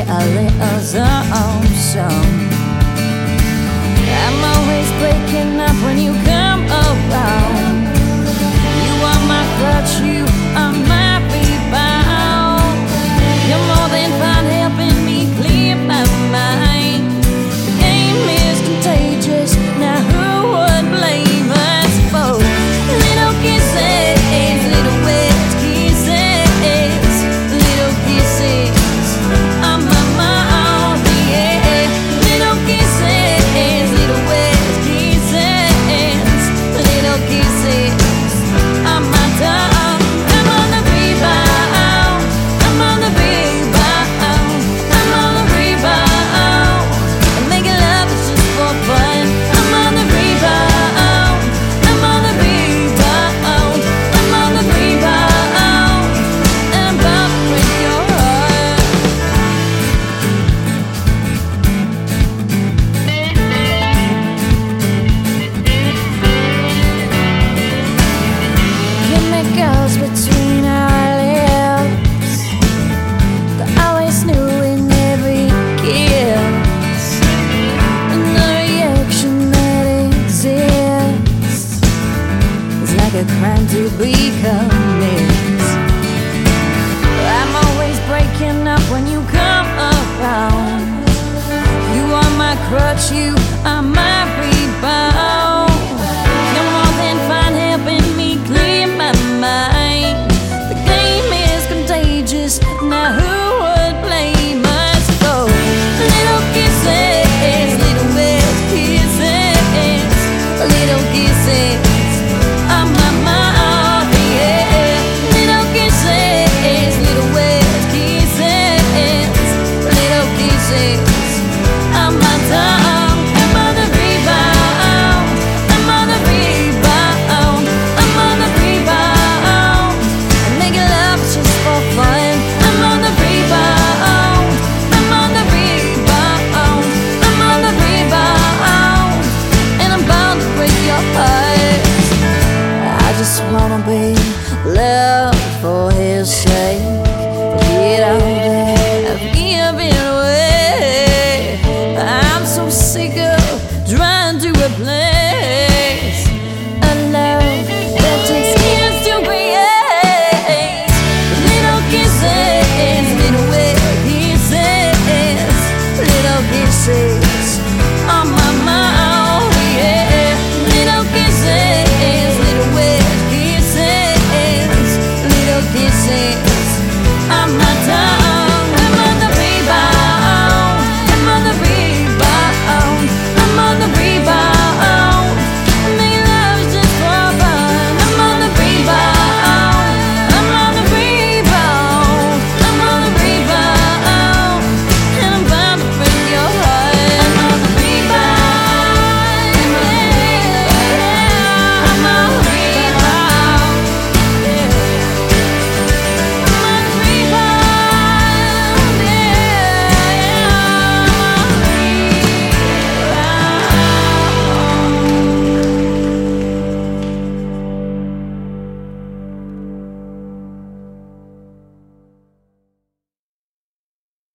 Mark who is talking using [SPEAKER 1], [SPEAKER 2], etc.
[SPEAKER 1] a little song. I'm always breaking up when you come around. You are my crutch, you are my rebound. You're more than fine helping me clear my mind. The game is contagious, now who would blame us for little kisses, little wet kisses, little kisses on my mouth, yeah. Little kisses, little wet kisses, little kisses on my tongue. I'm on the rebound, I'm on the rebound, I'm on the rebound. And making love is just for fun. I'm on the rebound, I'm on the rebound, I'm on the rebound. And I'm about to break your heart. Chemicals between our lips, the always new in every kiss, and the reaction that exists is like a crime to be committed. I'm always breaking up when you come around. You are my crutch, you are my